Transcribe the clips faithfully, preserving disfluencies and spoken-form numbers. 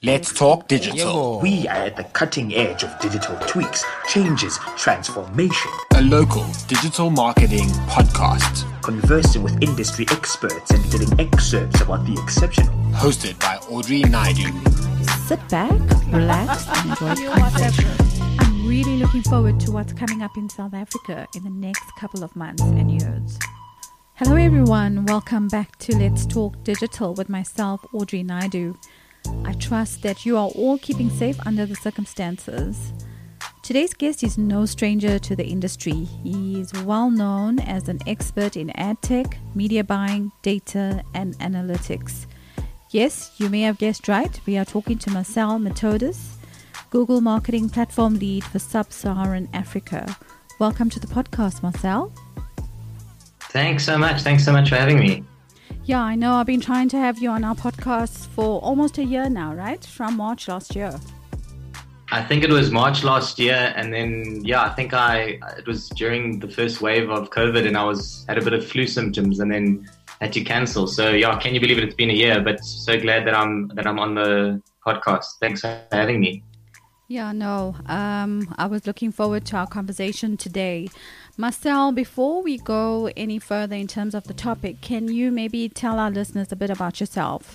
Let's talk digital. We are at the cutting edge of digital tweaks, changes, transformation. A local digital marketing podcast. Conversing with industry experts and getting excerpts about the exceptional. Hosted by Audrey Naidu. Sit back, relax, and enjoy the conversation. I'm really looking forward to what's coming up in South Africa in the next couple of months and years. Hello everyone, welcome back to Let's Talk Digital with myself, Audrey Naidu. I trust that you are all keeping safe under the circumstances. Today's guest is no stranger to the industry. He is well known as an expert in ad tech, media buying, data, and analytics. Yes, you may have guessed right. We are talking to Marcel Methodus, Google Marketing Platform Lead for Sub-Saharan Africa. Welcome to the podcast, Marcel. Thanks so much. Thanks so much for having me. Yeah, I know. I've been trying to have you on our podcast for almost a year now, right? From March last year. I think it was March last year, and then yeah, I think I it was during the first wave of COVID, and I was had a bit of flu symptoms, and then had to cancel. So yeah, can you believe it? It's been a year, but so glad that I'm that I'm on the podcast. Thanks for having me. Yeah, no, um, I was looking forward to our conversation today. Marcel, before we go any further in terms of the topic, can you maybe tell our listeners a bit about yourself?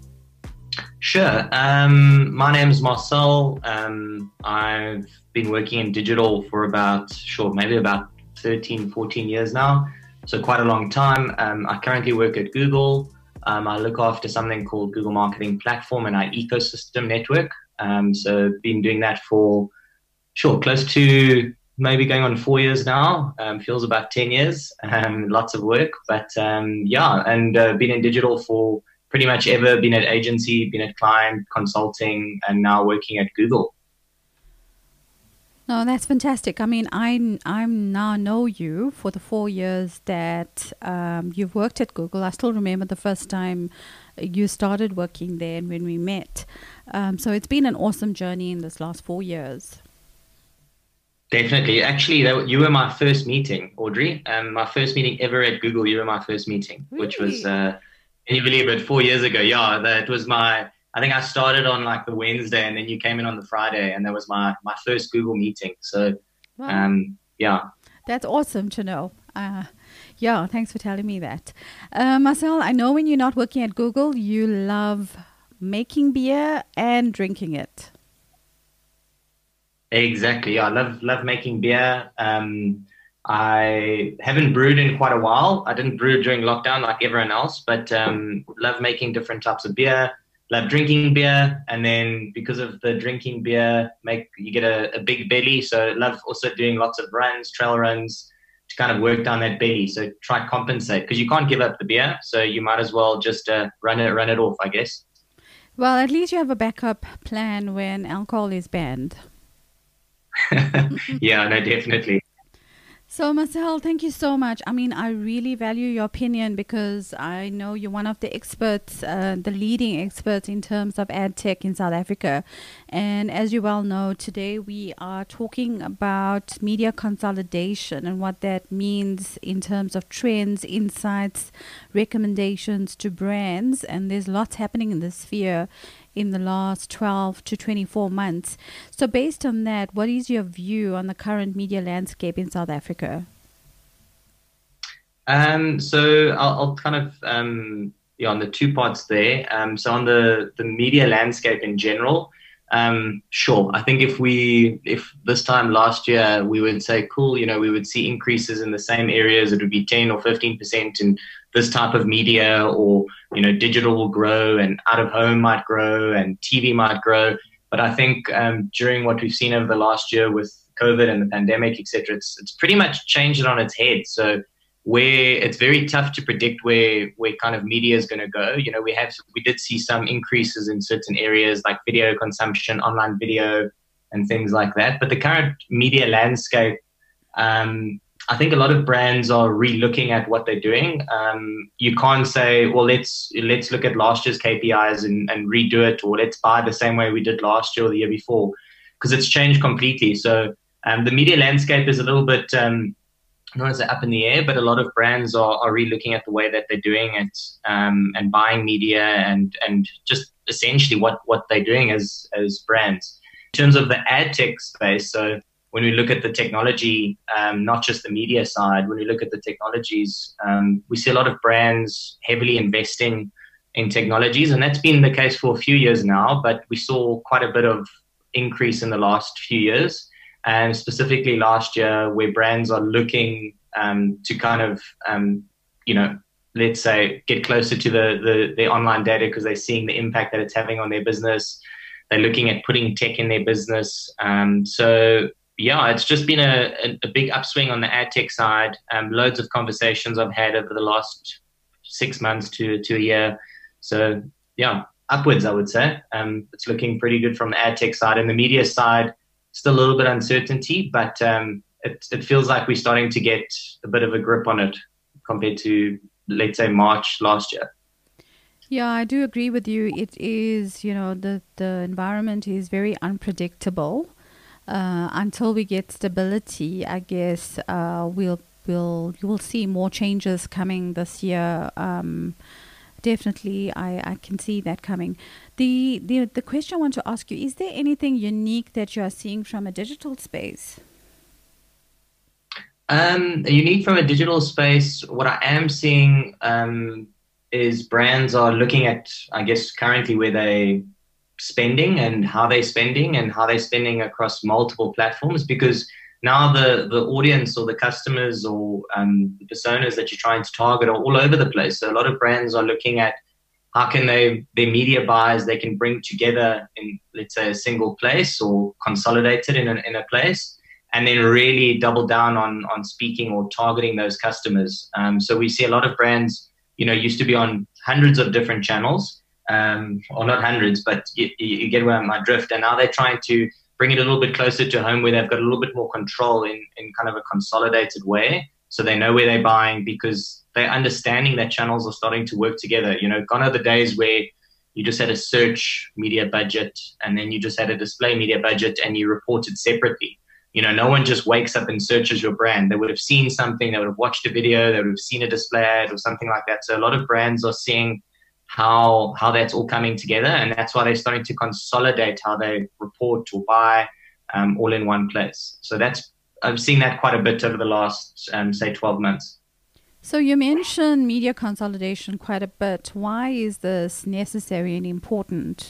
Sure. Um, my name is Marcel. Um, I've been working in digital for about, sure, maybe about thirteen, fourteen years now. So quite a long time. Um, I currently work at Google. Um, I look after something called Google Marketing Platform and our ecosystem network. Um, so been doing that for, sure, close to maybe going on four years now. Um, feels about ten years. Um, lots of work, but um, yeah, and uh, been in digital for pretty much ever. Been at agency, been at client consulting, and now working at Google. No, that's fantastic. I mean, I I now know you for the four years that um, you've worked at Google. I still remember the first time you started working there and when we met. Um, so it's been an awesome journey in this last four years. Definitely. Actually, that, you were my first meeting, Audrey. Um, my first meeting ever at Google, you were my first meeting, really? Which was, uh, can you believe it, four years ago? Yeah, that was my, I think I started on like the Wednesday and then you came in on the Friday, and that was my, my first Google meeting. So, wow. um, yeah. That's awesome to know. Uh, yeah, thanks for telling me that. Uh, Marcel, I know when you're not working at Google, you love making beer and drinking it. Exactly. Yeah, I love love making beer. Um, I haven't brewed in quite a while. I didn't brew during lockdown like everyone else, but um, love making different types of beer. Love drinking beer, and then because of the drinking beer, make you get a, a big belly. So love also doing lots of runs, trail runs, to kind of work down that belly. So try compensate because you can't give up the beer. So you might as well just uh, run it run it off, I guess. Well, at least you have a backup plan when alcohol is banned. Yeah, no, definitely. So, Marcel, thank you so much. I mean, I really value your opinion because I know you're one of the experts, uh, the leading experts in terms of ad tech in South Africa. And as you well know, today we are talking about media consolidation and what that means in terms of trends, insights, recommendations to brands. And there's lots happening in this sphere in the last twelve to twenty-four months. So based on that, what is your view on the current media landscape in South Africa? Um, so I'll, I'll kind of, um, yeah, on the two parts there. Um, so on the, the media landscape in general, um, sure. I think if we, if this time last year, we would say, cool, you know, we would see increases in the same areas. It would be ten or fifteen percent in this type of media, or, you know, digital will grow and out of home might grow and T V might grow. But I think um, during what we've seen over the last year with COVID and the pandemic, et cetera, it's, it's pretty much changed it on its head. So where it's very tough to predict where, where kind of media is going to go. You know, we have, we did see some increases in certain areas like video consumption, online video and things like that. But the current media landscape, um, I think a lot of brands are re-looking at what they're doing. Um, you can't say, well, let's let's look at last year's K P Is and, and redo it, or let's buy the same way we did last year or the year before, because it's changed completely. So um, the media landscape is a little bit, um, I don't want to say up in the air, but a lot of brands are, are re-looking at the way that they're doing it um, and buying media and, and just essentially what, what they're doing as, as brands. In terms of the ad tech space, so when we look at the technology, um, not just the media side, when we look at the technologies, um, we see a lot of brands heavily investing in technologies, and that's been the case for a few years now, but we saw quite a bit of increase in the last few years, and specifically last year, where brands are looking um, to kind of, um, you know, let's say, get closer to the, the their online data because they're seeing the impact that it's having on their business. They're looking at putting tech in their business. Um, so, yeah, it's just been a, a, a big upswing on the ad tech side. Um, loads of conversations I've had over the last six months to, to a year. So, yeah, upwards, I would say. Um, it's looking pretty good from the ad tech side. And the media side, still a little bit uncertainty, but um, it, it feels like we're starting to get a bit of a grip on it compared to, let's say, March last year. Yeah, I do agree with you. It is, you know, the, the environment is very unpredictable. Uh, until we get stability, I guess uh, we'll we'll you will see more changes coming this year. Um, definitely, I, I can see that coming. The, the the question I want to ask you: is there anything unique that you are seeing from a digital space? Um, unique from a digital space, what I am seeing um, is brands are looking at, I guess, currently where they spending and how they're spending and how they're spending across multiple platforms, because now the, the audience or the customers or um, the personas that you're trying to target are all over the place. So a lot of brands are looking at how can they, their media buys, they can bring together in, let's say, a single place or consolidated in a, in a place, and then really double down on, on speaking or targeting those customers. Um, so we see a lot of brands, you know, used to be on hundreds of different channels, Um, or not hundreds, but you, you get where my drift. And now they're trying to bring it a little bit closer to home where they've got a little bit more control in, in kind of a consolidated way. So they know where they're buying because they're understanding that channels are starting to work together. You know, gone are the days where you just had a search media budget and then you just had a display media budget and you reported separately. You know, no one just wakes up and searches your brand. They would have seen something, they would have watched a video, they would have seen a display ad or something like that. So a lot of brands are seeing how how that's all coming together, and that's why they're starting to consolidate how they report or buy um, all in one place. So that's I've seen that quite a bit over the last, um, say, twelve months. So you mentioned media consolidation quite a bit. Why is this necessary and important?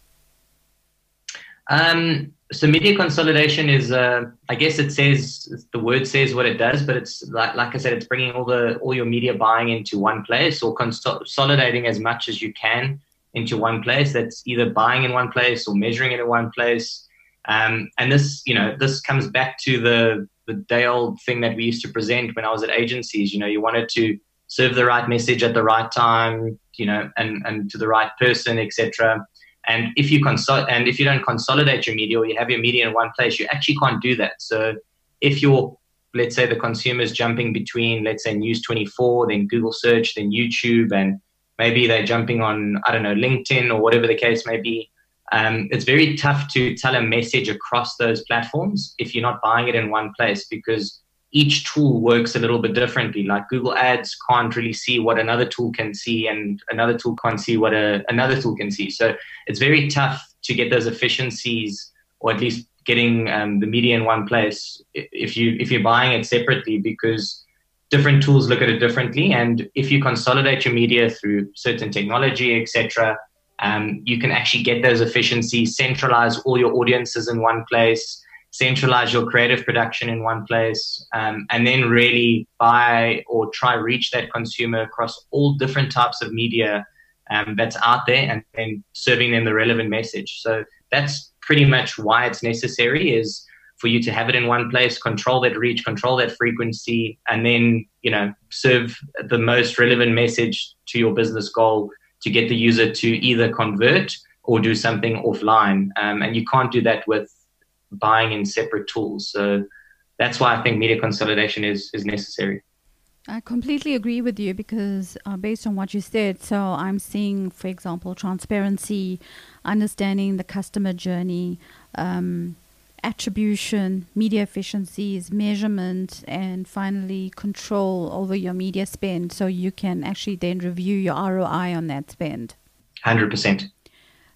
Um, so media consolidation is, uh, I guess it says, the word says what it does, but it's like, like I said, it's bringing all the all your media buying into one place or consolidating as much as you can into one place. That's either buying in one place or measuring it in one place. Um, and this, you know, this comes back to the the day old thing that we used to present when I was at agencies. You know, you wanted to serve the right message at the right time, you know, and, and to the right person, et cetera. And if you consol- and if you don't consolidate your media or you have your media in one place, you actually can't do that. So if you're, let's say, the consumer's jumping between, let's say, News twenty-four, then Google search, then YouTube, and maybe they're jumping on, I don't know, LinkedIn or whatever the case may be, um, it's very tough to tell a message across those platforms if you're not buying it in one place, because each tool works a little bit differently. Like Google Ads can't really see what another tool can see, and another tool can't see what a, another tool can see. So it's very tough to get those efficiencies, or at least getting um, the media in one place if you if you're buying it separately, because different tools look at it differently. And if you consolidate your media through certain technology, et cetera, um, you can actually get those efficiencies, centralize all your audiences in one place, centralize your creative production in one place, um, and then really buy or try reach that consumer across all different types of media um, that's out there, and then serving them the relevant message. So that's pretty much why it's necessary, is for you to have it in one place, control that reach, control that frequency, and then, you know, serve the most relevant message to your business goal to get the user to either convert or do something offline. Um, and you can't do that with buying in separate tools. So that's why I think media consolidation is is necessary. I completely agree with you, because uh, based on what you said, so I'm seeing, for example, transparency, understanding the customer journey, um, attribution, media efficiencies, measurement, and finally control over your media spend, so you can actually then review your R O I on that spend. one hundred percent.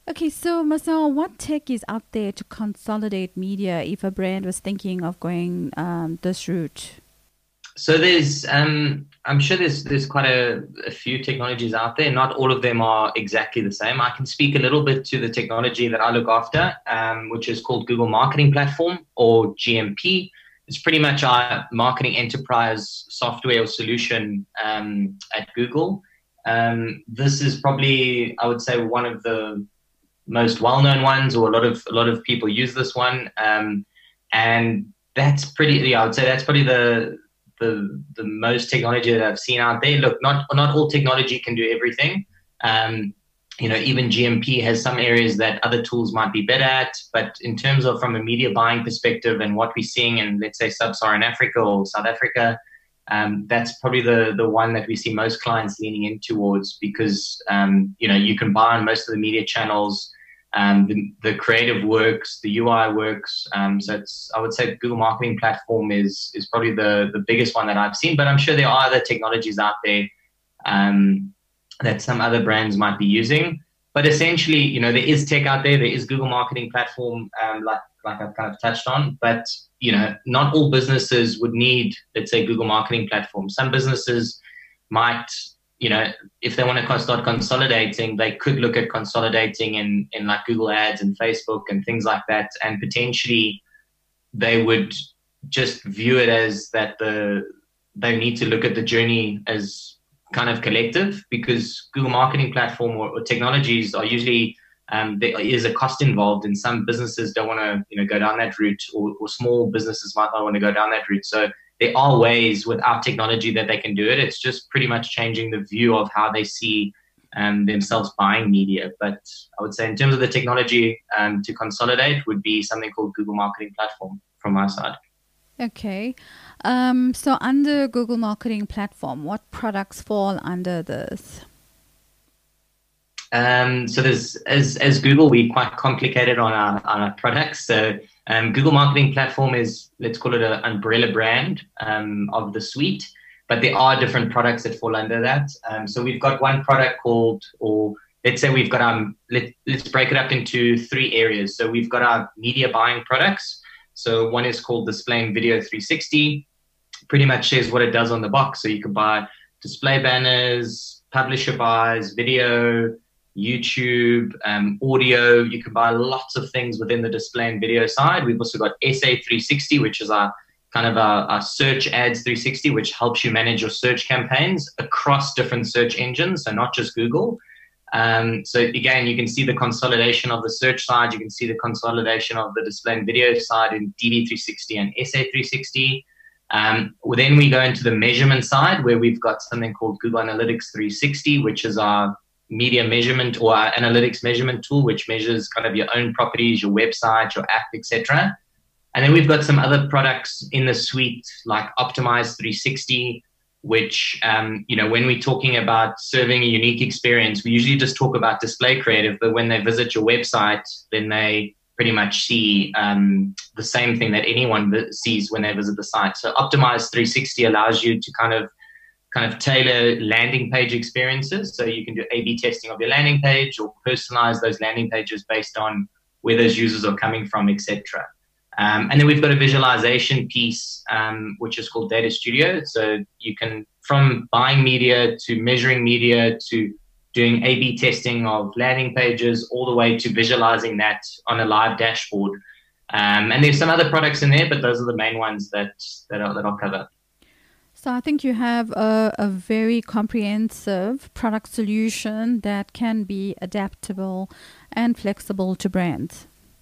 Okay, so Marcel, what tech is out there to consolidate media if a brand was thinking of going um, this route? So there's, um, I'm sure there's there's quite a, a few technologies out there. Not all of them are exactly the same. I can speak a little bit to the technology that I look after, um, which is called Google Marketing Platform, or G M P. It's pretty much our marketing enterprise software or solution um, at Google. Um, this is probably, I would say, one of the most well-known ones, or a lot of a lot of people use this one, um, and that's pretty. Yeah, I would say that's probably the the the most technology that I've seen out there. Look, not not all technology can do everything. Um, you know, even G M P has some areas that other tools might be better at. But in terms of from a media buying perspective and what we're seeing in, let's say, sub-Saharan Africa or South Africa, um, that's probably the the one that we see most clients leaning in towards, because um, you know, you can buy on most of the media channels. Um, the, the creative works, the U I works. Um, so it's, I would say Google Marketing Platform is is probably the, the biggest one that I've seen, but I'm sure there are other technologies out there um, that some other brands might be using. But essentially, you know, there is tech out there. There is Google Marketing Platform, um, like, like I've kind of touched on, but, you know, not all businesses would need, let's say, Google Marketing Platform. Some businesses might, you know, if they want to start consolidating, they could look at consolidating in, in like Google Ads and Facebook and things like that. And potentially they would just view it as that the they need to look at the journey as kind of collective, because Google Marketing Platform or, or technologies are usually, um, there is a cost involved, and some businesses don't want to, you know, go down that route, or, or small businesses might not want to go down that route. So there are ways without technology that they can do it. It's just pretty much changing the view of how they see um, themselves buying media. But I would say in terms of the technology um, to consolidate would be something called Google Marketing Platform from my side. Okay. Um, so under Google Marketing Platform, what products fall under this? Um, so there's, as, as Google, we're quite complicated on our, on our products. So Um, Google Marketing Platform is, let's call it an umbrella brand um, of the suite, but there are different products that fall under that. Um, so we've got one product called, or let's say we've got, um, let, let's break it up into three areas. So we've got our media buying products. So one is called Display and Video three sixty, pretty much says what it does on the box. So you can buy display banners, publisher buys, video, YouTube, um, audio. You can buy lots of things within the display and video side. We've also got S A three sixty, which is our kind of our, our search ads three sixty, which helps you manage your search campaigns across different search engines, so not just Google. Um, so again, you can see the consolidation of the search side. You can see the consolidation of the display and video side in D V three sixty and S A three sixty. Um, well, then we go into the measurement side, where we've got something called Google Analytics three sixty, which is our media measurement or our analytics measurement tool, which measures kind of your own properties, your website, your app, et cetera. And then we've got some other products in the suite like Optimize three sixty, which, um, you know, when we're talking about serving a unique experience, we usually just talk about display creative, but when they visit your website, then they pretty much see um, the same thing that anyone sees when they visit the site. So Optimize three sixty allows you to kind of kind of tailor landing page experiences. So you can do A B testing of your landing page or personalize those landing pages based on where those users are coming from, et cetera. Um, and then we've got a visualization piece, um, which is called Data Studio. So you can, from buying media to measuring media to doing A B testing of landing pages, all the way to visualizing that on a live dashboard. Um, and there's some other products in there, but those are the main ones that, that, I'll, that I'll cover. So I think you have a, a very comprehensive product solution that can be adaptable and flexible to brands.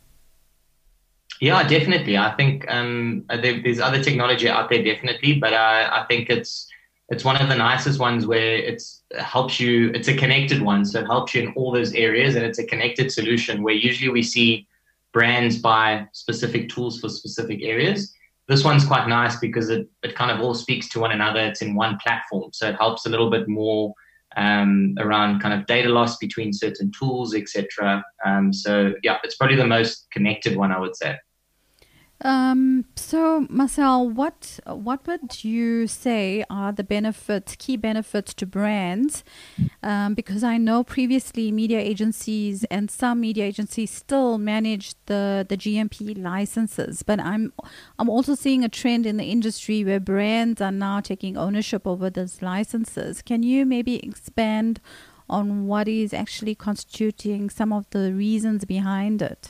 Yeah, definitely. I think um, there, there's other technology out there, definitely, but uh, I think it's it's one of the nicest ones where it's it helps you. It's a connected one, so it helps you in all those areas, and it's a connected solution where usually we see brands buy specific tools for specific areas. This one's quite nice because it, it kind of all speaks to one another. It's in one platform, so it helps a little bit more um, around kind of data loss between certain tools, et cetera. Um, so yeah, it's probably the most connected one, I would say. Um, so, Marcel, what what would you say are the benefits, key benefits to brands? Um, because I know previously media agencies and some media agencies still manage the, the G M P licenses, but I'm I'm also seeing a trend in the industry where brands are now taking ownership over those licenses. Can you maybe expand on what is actually constituting some of the reasons behind it?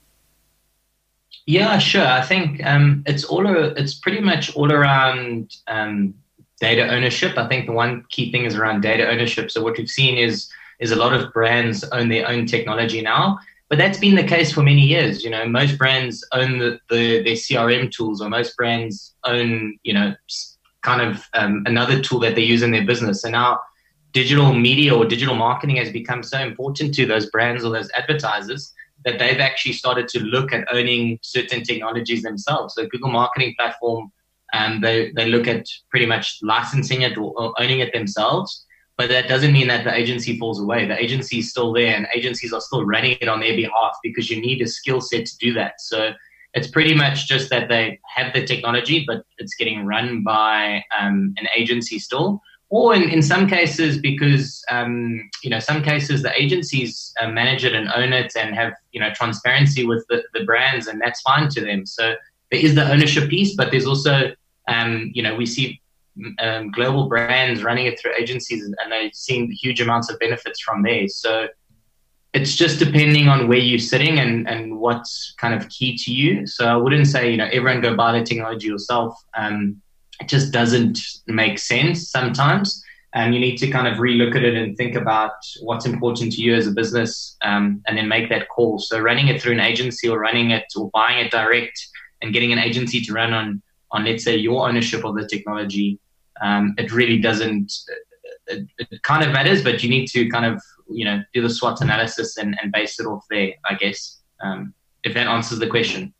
Yeah, sure. I think um, it's all a, it's pretty much all around um, data ownership. I think the one key thing is around data ownership. So what we've seen is is a lot of brands own their own technology now, but that's been the case for many years. You know, most brands own the, the their C R M tools, or most brands own, you know, kind of um, another tool that they use in their business. And now digital media or digital marketing has become so important to those brands or those advertisers that they've actually started to look at owning certain technologies themselves. So Google Marketing Platform, um, they, they look at pretty much licensing it or, or owning it themselves. But that doesn't mean that the agency falls away. The agency is still there, and agencies are still running it on their behalf because you need a skill set to do that. So it's pretty much just that they have the technology, but it's getting run by um, an agency still. Or in, in some cases, because, um, you know, some cases the agencies uh, manage it and own it and have, you know, transparency with the, the brands, and that's fine to them. So there is the ownership piece, but there's also, um, you know, we see um, global brands running it through agencies, and they're seeing huge amounts of benefits from there. So it's just depending on where you're sitting and, and what's kind of key to you. So I wouldn't say, you know, everyone go buy the technology yourself. Um, It just doesn't make sense sometimes, and you need to kind of relook at it and think about what's important to you as a business, um, and then make that call. So running it through an agency, or running it or buying it direct and getting an agency to run on, on let's say, your ownership of the technology, um, it really doesn't, it, it kind of matters, but you need to kind of, you know, do the SWOT analysis and, and base it off there, I guess, um, if that answers the question.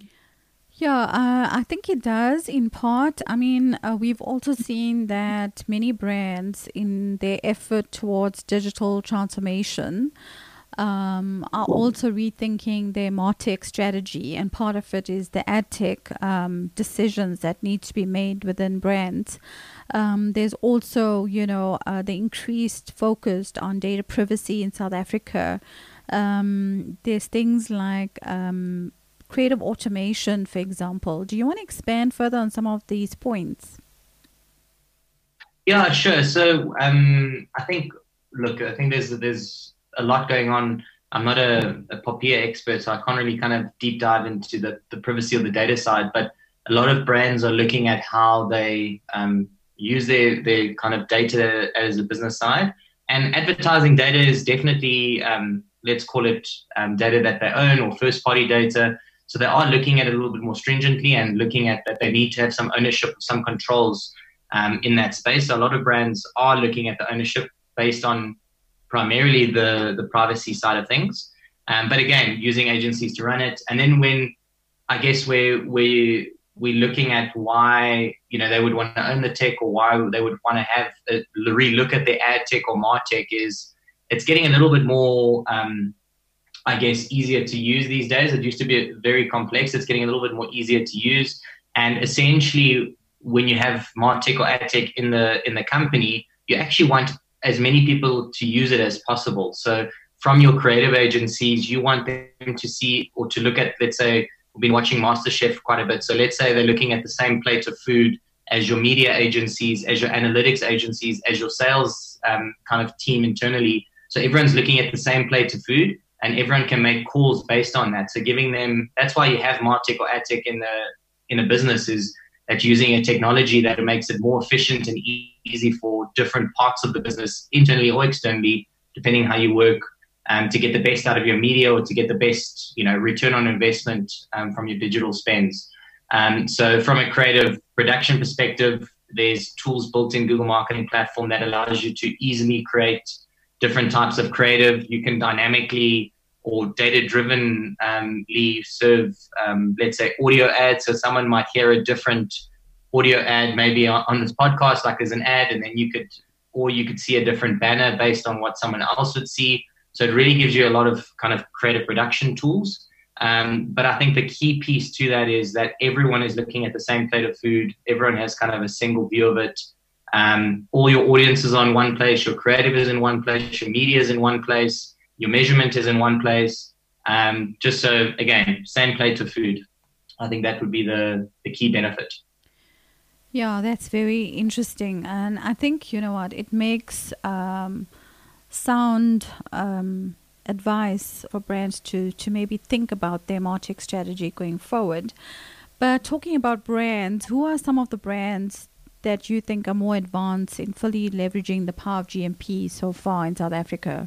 Yeah, uh, I think it does in part. I mean, uh, we've also seen that many brands, in their effort towards digital transformation, um, are also rethinking their MarTech strategy. And part of it is the ad tech um, decisions that need to be made within brands. Um, there's also, you know, uh, the increased focus on data privacy in South Africa. Um, there's things like Um, creative automation, for example. Do you want to expand further on some of these points? Yeah, sure. So um, I think, look, I think there's there's a lot going on. I'm not a, a Poppea expert, so I can't really kind of deep dive into the, the privacy of the data side, but a lot of brands are looking at how they um, use their, their kind of data as a business side. And advertising data is definitely, um, let's call it um, data that they own, or first-party data. So they are looking at it a little bit more stringently, and looking at that they need to have some ownership, some controls um, in that space. So a lot of brands are looking at the ownership based on primarily the, the privacy side of things. Um, but again, using agencies to run it. And then when, I guess, where we we're looking at why, you know, they would want to own the tech, or why they would want to have a re-look at their ad tech or MarTech, is it's getting a little bit more um, I guess, easier to use these days. It used to be very complex. It's getting a little bit more easier to use. And essentially, when you have MarTech or AdTech in the in the company, you actually want as many people to use it as possible. So from your creative agencies, you want them to see or to look at, let's say, we've been watching MasterChef quite a bit. So let's say they're looking at the same plate of food as your media agencies, as your analytics agencies, as your sales um, kind of team internally. So everyone's looking at the same plate of food, and everyone can make calls based on that. So giving them, that's why you have MarTech or AdTech in the in a business, is that using a technology that makes it more efficient and e- easy for different parts of the business, internally or externally, depending how you work, um, to get the best out of your media, or to get the best, you know, return on investment um, from your digital spends. Um, so from a creative production perspective, there's tools built in Google Marketing Platform that allows you to easily create different types of creative. You can dynamically or data-driven um, serve, um, let's say, audio ads. So someone might hear a different audio ad maybe on, on this podcast, like as an ad, and then you could, or you could see a different banner based on what someone else would see. So it really gives you a lot of kind of creative production tools. Um, but I think the key piece to that is that everyone is looking at the same plate of food. Everyone has kind of a single view of it. Um, all your audience is on one place. Your creative is in one place. Your media is in one place. Your measurement is in one place. Um, just so, again, same plate of food. I think that would be the, the key benefit. Yeah, that's very interesting. And I think, you know what, it makes um, sound um, advice for brands to, to maybe think about their MarTech strategy going forward. But talking about brands, who are some of the brands that you think are more advanced in fully leveraging the power of G M P so far in South Africa?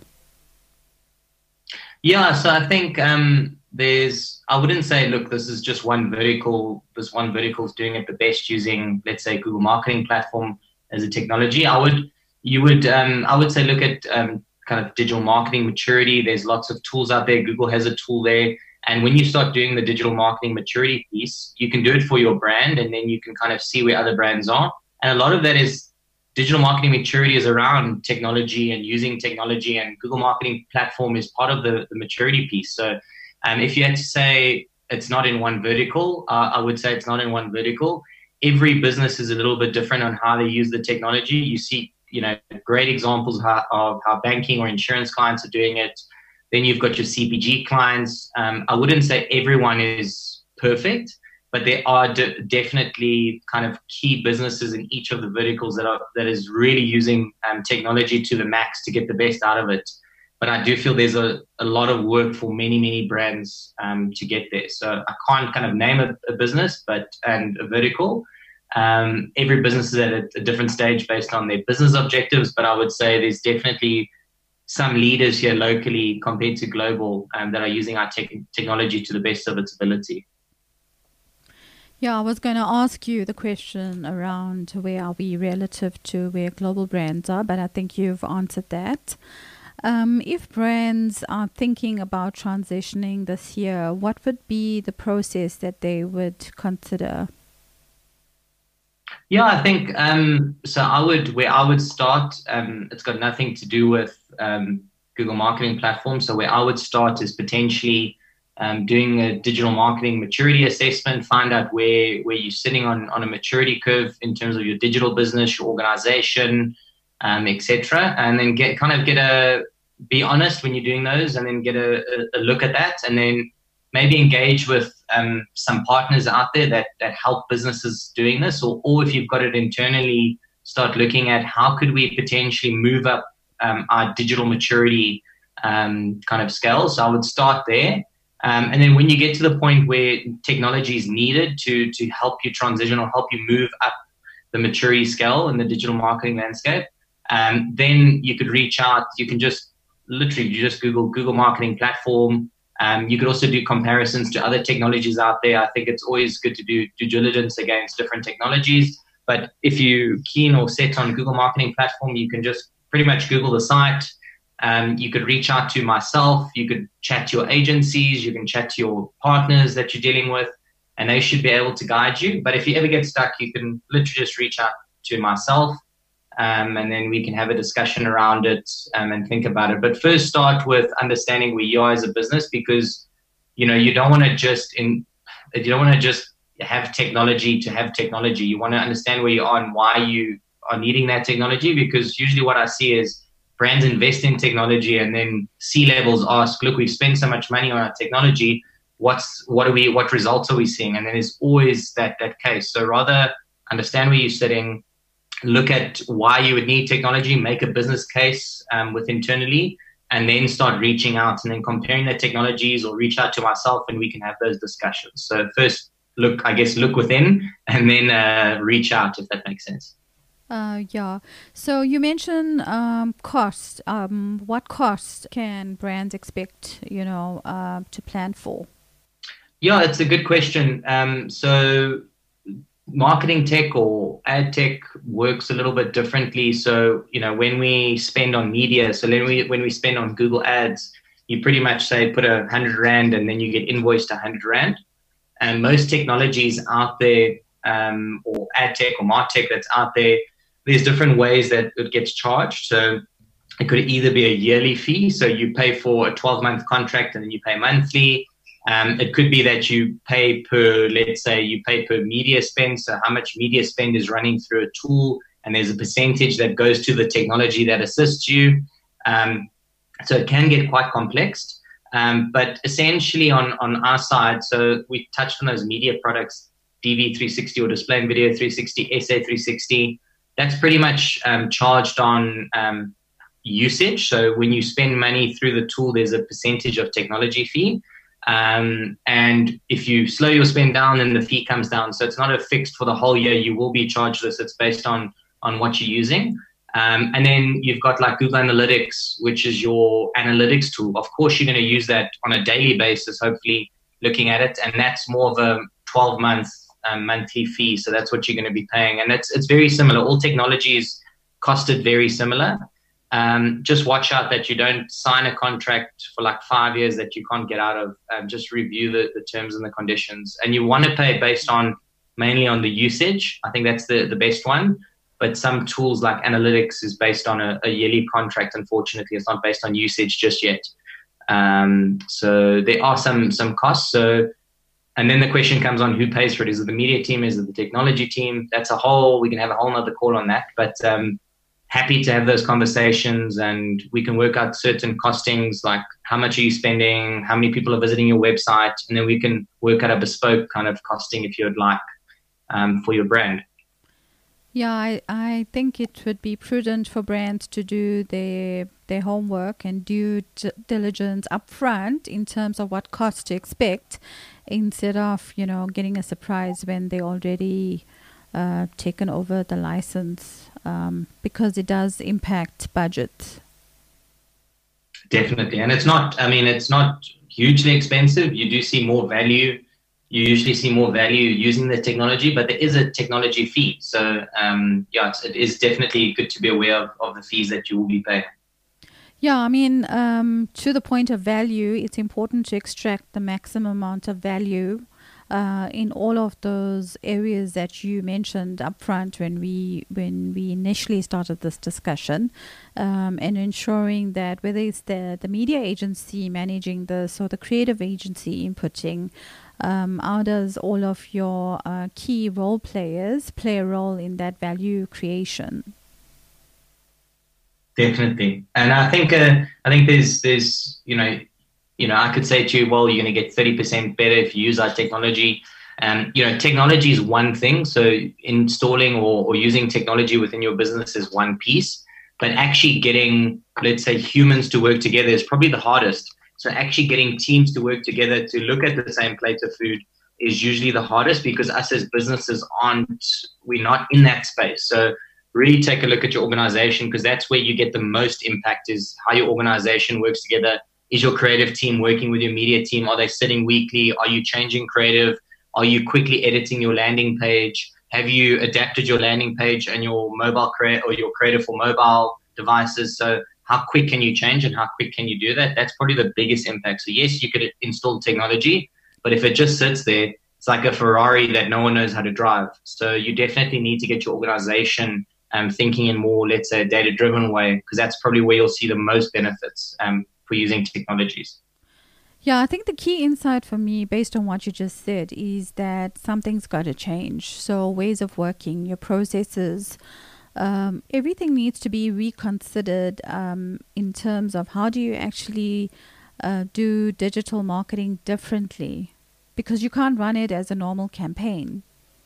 Yeah, so I think um, there's, I wouldn't say, look, this is just one vertical, this one vertical is doing it the best using, let's say, Google Marketing Platform as a technology. I would, you would, um, I would say, look at um, kind of digital marketing maturity. There's lots of tools out there. Google has a tool there. And when you start doing the digital marketing maturity piece, you can do it for your brand, and then you can kind of see where other brands are. And a lot of that is digital marketing maturity is around technology and using technology, and Google Marketing Platform is part of the, the maturity piece. So um, if you had to say it's not in one vertical, uh, I would say it's not in one vertical. Every business is a little bit different on how they use the technology. You see, you know, great examples of how, of how banking or insurance clients are doing it. Then you've got your C P G clients. Um, I wouldn't say everyone is perfect, but there are de- definitely kind of key businesses in each of the verticals that are that is really using um, technology to the max to get the best out of it. But I do feel there's a, a lot of work for many, many brands um, to get there. So I can't kind of name a, a business but and a vertical. Um, every business is at a, a different stage based on their business objectives, but I would say there's definitely some leaders here locally compared to global um, that are using our tech technology to the best of its ability. Yeah, I was going to ask you the question around where are we relative to where global brands are, but I think you've answered that. Um, if brands are thinking about transitioning this year, what would be the process that they would consider? Yeah, I think um, so. I would where I would start. Um, it's got nothing to do with um, Google Marketing Platform. So where I would start is potentially um, doing a digital marketing maturity assessment. Find out where where you're sitting on on a maturity curve in terms of your digital business, your organization, um, et cetera. And then get kind of get a be honest when you're doing those, and then get a, a, a look at that, and then maybe engage with um, some partners out there that, that help businesses doing this, or, or if you've got it internally, start looking at how could we potentially move up um, our digital maturity um, kind of scale. So I would start there. Um, and then when you get to the point where technology is needed to, to help you transition or help you move up the maturity scale in the digital marketing landscape, um, then you could reach out. You can just literally you just Google Google Marketing Platform. Um, you could also do comparisons to other technologies out there. I think it's always good to do due diligence against different technologies. But if you're keen or set on Google Marketing Platform, you can just pretty much Google the site. Um, you could reach out to myself. You could chat to your agencies. You can chat to your partners that you're dealing with, and they should be able to guide you. But if you ever get stuck, you can literally just reach out to myself, um, and then we can have a discussion around it um, and think about it. But first, start with understanding where you are as a business, because you know you don't want to just in you don't want to just have technology to have technology. You want to understand where you are and why you are needing that technology, because usually what I see is brands invest in technology and then C-levels ask, look, we've spent so much money on our technology. What's, what are we, what results are we seeing? And then there's always that, that case. So rather understand where you're sitting, look at why you would need technology, make a business case um, with internally, and then start reaching out and then comparing the technologies, or reach out to myself and we can have those discussions. So first look, I guess, look within and then uh, reach out, if that makes sense. Uh, yeah. So you mentioned um, cost. Um, what cost can brands expect, you know, uh, to plan for? Yeah, it's a good question. Um, so marketing tech or ad tech works a little bit differently. So, you know, when we spend on media, so when we, when we spend on Google Ads, you pretty much say put a hundred rand and then you get invoiced a hundred rand. And most technologies out there, um, or ad tech or martech that's out there, there's different ways that it gets charged. So it could either be a yearly fee, so you pay for a twelve-month contract and then you pay monthly. Um, it could be that you pay per, let's say you pay per media spend. So how much media spend is running through a tool, and there's a percentage that goes to the technology that assists you. Um, so it can get quite complex. Um, but essentially on, on our side, so we touched on those media products, D V three sixty or Display and Video three sixty, S A three sixty. That's pretty much um, charged on um, usage. So when you spend money through the tool, there's a percentage of technology fee. Um, and if you slow your spend down, then the fee comes down. So it's not a fixed for the whole year. You will be charged this. It's based on, on what you're using. Um, and then you've got like Google Analytics, which is your analytics tool. Of course, you're going to use that on a daily basis, hopefully looking at it. And that's more of a twelve month um, monthly fee. So that's what you're going to be paying. And it's, it's very similar. All technologies costed very similar. Um, just watch out that you don't sign a contract for like five years that you can't get out of. Um, just review the, the terms and the conditions. And you want to pay based on mainly on the usage. I think that's the, the best one. But some tools like analytics is based on a, a yearly contract. Unfortunately, it's not based on usage just yet. Um, so there are some some costs. So, and then the question comes on who pays for it. Is it the media team? Is it the technology team? That's a whole, we can have a whole nother call on that. But um, happy to have those conversations, and we can work out certain costings, like how much are you spending, how many people are visiting your website, and then we can work out a bespoke kind of costing if you'd like um, for your brand. Yeah, I, I think it would be prudent for brands to do their their homework and due d- diligence upfront in terms of what cost to expect, instead of, you know, getting a surprise when they already uh, taken over the license, um, because it does impact budget. Definitely. And it's not, I mean, it's not hugely expensive. You do see more value. You usually see more value using the technology, but there is a technology fee. So, um, yeah, it's, it is definitely good to be aware of, of the fees that you will be paying. Yeah, I mean, um, to the point of value, it's important to extract the maximum amount of value uh, in all of those areas that you mentioned upfront when we when we initially started this discussion, um, and ensuring that whether it's the, the media agency managing this or the creative agency inputting, um, how does all of your uh, key role players play a role in that value creation? Definitely. And I think uh, I think there's there's you know you know I could say to you, well, you're going to get thirty percent better if you use our technology. Um, you know, technology is one thing. So installing or, or using technology within your business is one piece, but actually getting, let's say, humans to work together is probably the hardest. So actually getting teams to work together to look at the same plate of food is usually the hardest, because us as businesses aren't, we're not in that space. So really take a look at your organization, because that's where you get the most impact, is how your organization works together. Is your creative team working with your media team? Are they sitting weekly? Are you changing creative? Are you quickly editing your landing page? Have you adapted your landing page and your mobile create or your creative for mobile devices? So how quick can you change and how quick can you do that? That's probably the biggest impact. So yes, you could install technology, but if it just sits there, it's like a Ferrari that no one knows how to drive. So you definitely need to get your organization um, thinking in more, let's say, a data-driven way, because that's probably where you'll see the most benefits um, for using technologies. Yeah, I think the key insight for me, based on what you just said, is that something's got to change. So ways of working, your processes, um, everything needs to be reconsidered um, in terms of how do you actually uh, do digital marketing differently, because you can't run it as a normal campaign.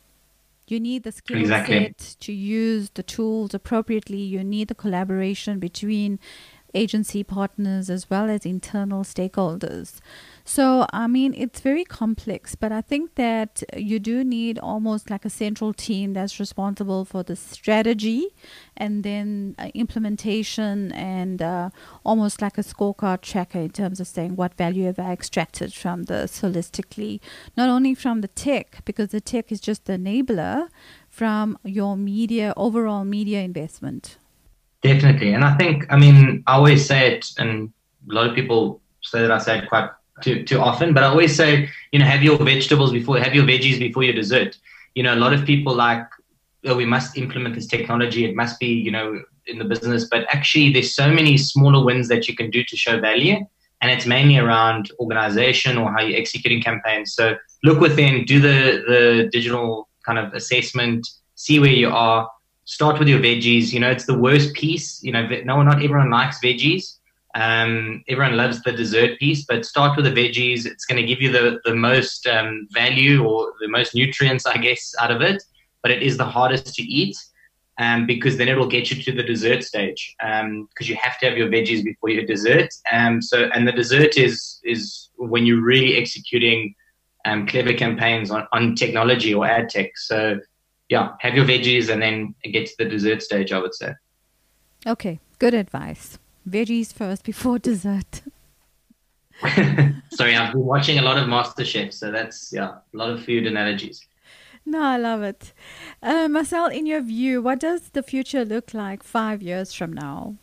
You need the skill exactly. set to use the tools appropriately. You need the collaboration between agency partners as well as internal stakeholders. So, I mean, it's very complex, but I think that you do need almost like a central team that's responsible for the strategy and then uh, implementation, and uh, almost like a scorecard tracker in terms of saying what value have I extracted from this holistically, not only from the tech, because the tech is just the enabler, from your media, overall media investment. Definitely. And I think, I mean, I always say it, and a lot of people say that I say it quite too too often, but I always say, you know, have your vegetables before, have your veggies before your dessert. You know, a lot of people like, oh, we must implement this technology. It must be, you know, in the business. But actually, there's so many smaller wins that you can do to show value. and it's mainly around organization or how you're executing campaigns. So look within, do the, the digital kind of assessment, see where you are, start with your veggies. You know, it's the worst piece. You know, no, not everyone likes veggies. Um, everyone loves the dessert piece, but start with the veggies. It's going to give you the, the most um, value or the most nutrients, I guess, out of it. But it is the hardest to eat um, because then it will get you to the dessert stage because um, you have to have your veggies before your dessert. Um, so, and the dessert is is when you're really executing um, clever campaigns on, on technology or ad tech. So, yeah, have your veggies and then get to the dessert stage, I would say. Okay, good advice. Veggies first before dessert. Sorry, I've been watching a lot of MasterChef, so that's, yeah, a lot of food analogies. No, I love it. Uh, Marcel, in your view, what does the future look like five years from now?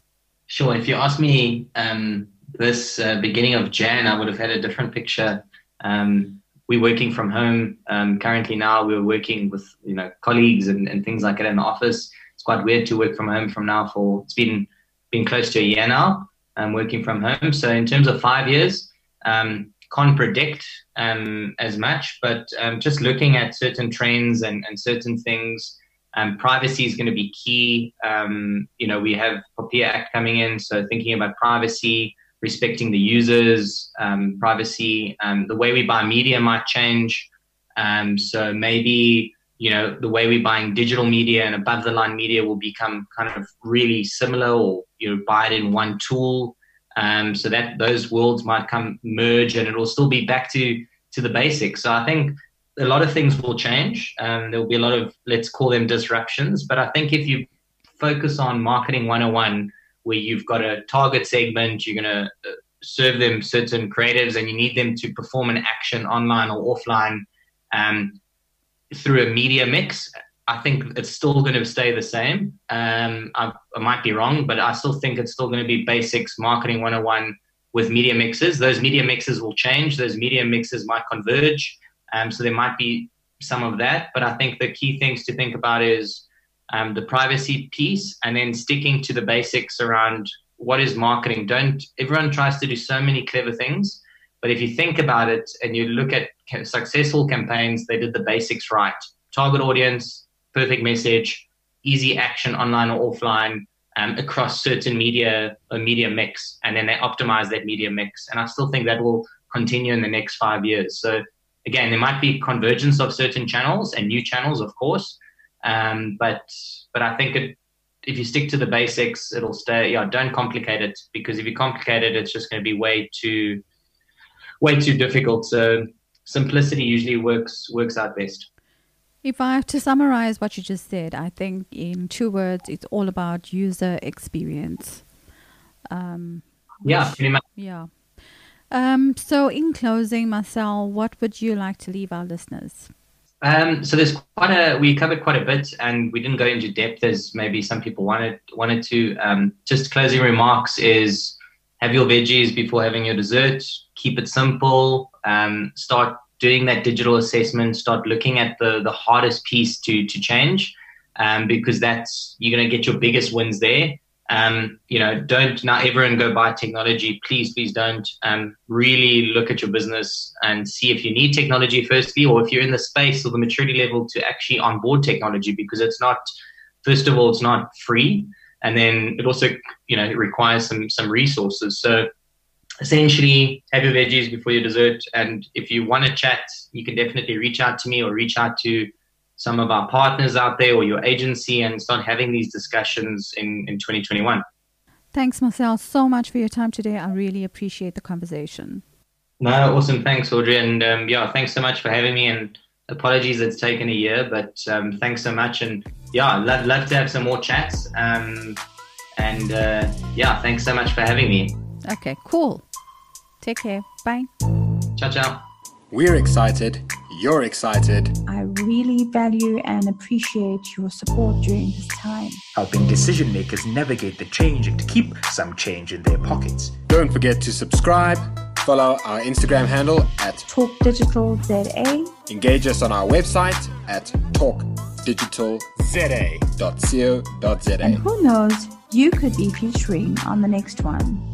Sure. If you ask me um, this uh, beginning of Jan, I would have had a different picture. Um, we're working from home um, currently now. We're working with, you know, colleagues and, and things like that in the office. It's quite weird to work from home from now for, it's been been close to a year now, um, working from home. So in terms of five years, um, can't predict um, as much, but um, just looking at certain trends and, and certain things, um, privacy is going to be key. Um, you know, we have POPIA Act coming in, so thinking about privacy, respecting the users, um, privacy, um, the way we buy media might change. Um, so maybe, you know, the way we're buying digital media and above the line media will become kind of really similar, or you know, buy it in one tool. Um, so that those worlds might come merge, and it'll still be back to, to the basics. So I think a lot of things will change. Um, there will be a lot of, let's call them disruptions. But I think if you focus on marketing one oh one, where you've got a target segment, you're going to serve them certain creatives and you need them to perform an action online or offline, um, through a media mix, I think it's still going to stay the same. Um, I, I might be wrong, but I still think it's still going to be basics marketing one oh one with media mixes. Those media mixes will change. Those media mixes might converge. Um, so there might be some of that. But I think the key things to think about is um, the privacy piece, and then sticking to the basics around what is marketing. Don't everyone tries to do so many clever things. But if you think about it and you look at successful campaigns, they did the basics right. Target audience, perfect message, easy action online or offline, um, across certain media or media mix. And then they optimize that media mix. And I still think that will continue in the next five years. So again, there might be convergence of certain channels and new channels, of course. Um, but but I think it, if you stick to the basics, it'll stay. Yeah, don't complicate it, because if you complicate it, it's just going to be way too way too difficult. So simplicity usually works works out best. If I have to summarize what you just said, I think in two words, it's all about user experience. Um, yeah, which, pretty much. Yeah. Um, so in closing, Marcel, what would you like to leave our listeners? Um, so there's quite a, we covered quite a bit, and we didn't go into depth as maybe some people wanted wanted to. Um, just closing remarks is, have your veggies before having your dessert. Keep it simple. Um, start doing that digital assessment. Start looking at the the hardest piece to to change, um, because that's, you're going to get your biggest wins there. Um, you know, don't now everyone go buy technology. Please, please don't. Um, really look at your business and see if you need technology firstly, or if you're in the space or the maturity level to actually onboard technology, because it's not, first of all, it's not free. And then it also, you know, it requires some some resources. So essentially, have your veggies before your dessert. And if you want to chat, you can definitely reach out to me or reach out to some of our partners out there or your agency and start having these discussions in, in twenty twenty-one. Thanks, Marcel, so much for your time today. I really appreciate the conversation. No, awesome. Thanks, Audrey. And um, yeah, thanks so much for having me. And apologies it's taken a year, but um, thanks so much. And yeah, I'd love, love to have some more chats. Um, and uh, yeah, thanks so much for having me. Okay, cool. Take care. Bye. Ciao, ciao. We're excited. You're excited. I really value and appreciate your support during this time, helping decision makers navigate the change and to keep some change in their pockets. Don't forget to subscribe, follow our Instagram handle at Talk Digital Z A. Engage us on our website at talk digital z a dot co dot z a. And who knows, you could be featuring on the next one.